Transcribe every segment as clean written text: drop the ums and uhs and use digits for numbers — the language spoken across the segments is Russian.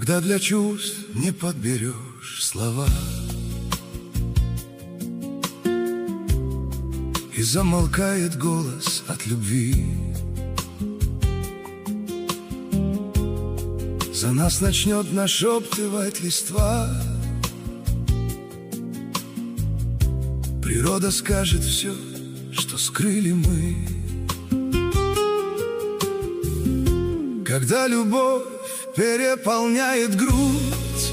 Когда для чувств не подберешь слова и замолкает голос от любви, за нас начнет нашептывать листва. Природа скажет все, что скрыли мы. Когда любовь переполняет грудь,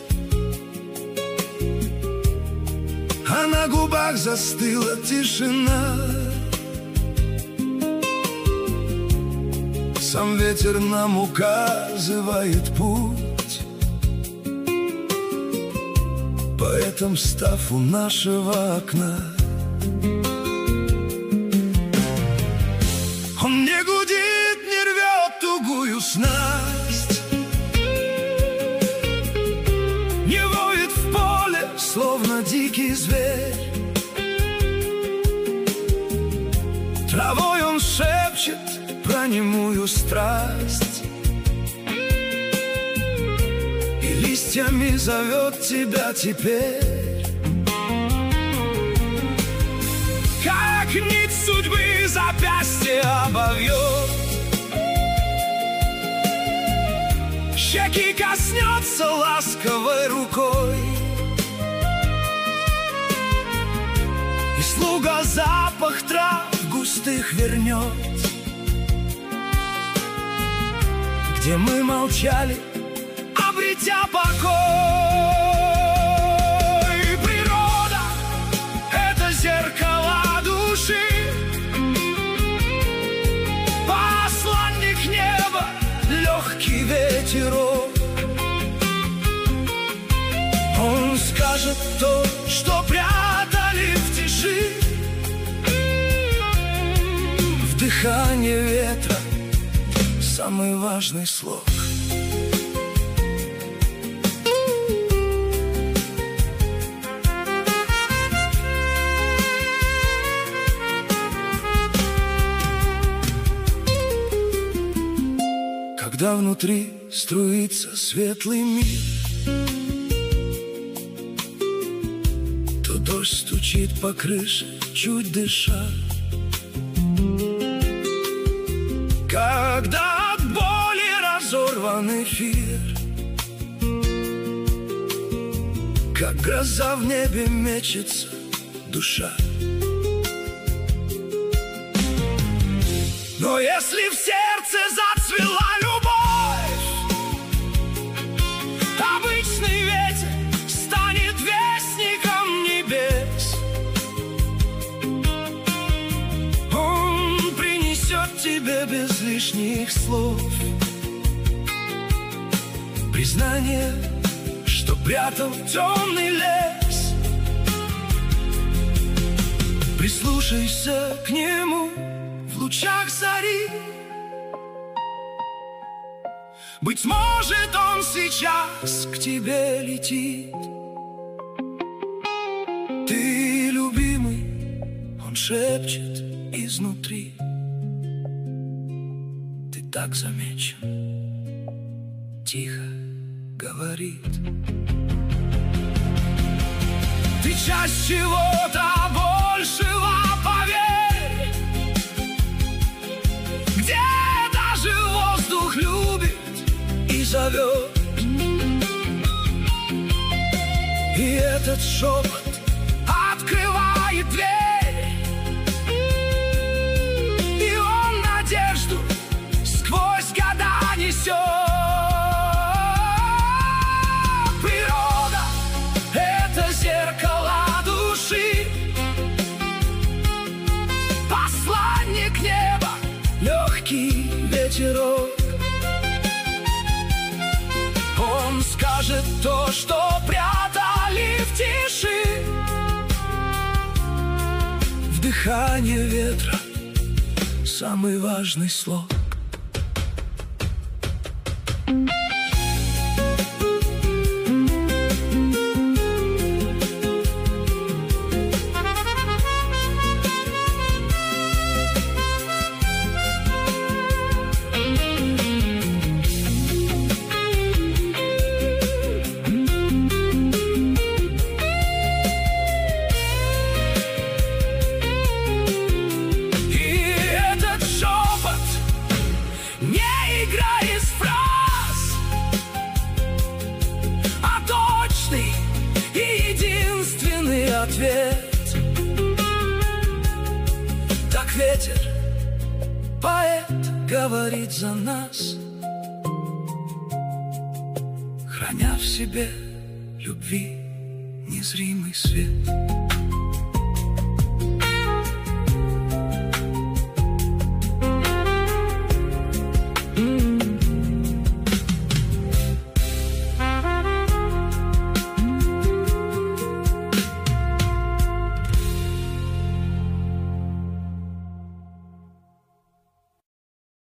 а на губах застыла тишина, сам ветер нам указывает путь, поэтом став у нашего окна, он не гудит, не рвет тугую снасть, не воет в поле, словно дикий зверь. Травой он шепчет про немую страсть и листьями зовет тебя теперь. Как нить судьбы запястье обовьет, щеки коснется ласковой рукой, и слуга запах трав густых вернет, где мы молчали, обретя покой. Природа — это зеркало души, посланник неба, легкий ветерок. Он скажет то, что прятали в тиши, в дыхании ветра самый важный слог. Когда внутри струится светлый мир, то дождь стучит по крыше, чуть дыша. Когда от боли разорван эфир, как гроза в небе мечется душа. Но если в сердце зацвела любовь, обычный ветер станет вестником небес. Он принесет тебе без лишних слов признание, что прятал темный лес. Прислушайся к нему в лучах зари. Быть может, он сейчас к тебе летит. Ты любимый, он шепчет изнутри. Ты так замечен, тихо говорит. Ты часть чего-то большего, поверь, где даже воздух любит и зовет. И этот шепот открывает дверь, и он надежду сквозь года несет. Природа — это зеркало души, посланник неба, легкий ветерок. Он скажет то, что прятали в тиши, в дыхании ветра самый важный слог. ветер, поэт говорит за нас, храня в себе любви незримый свет.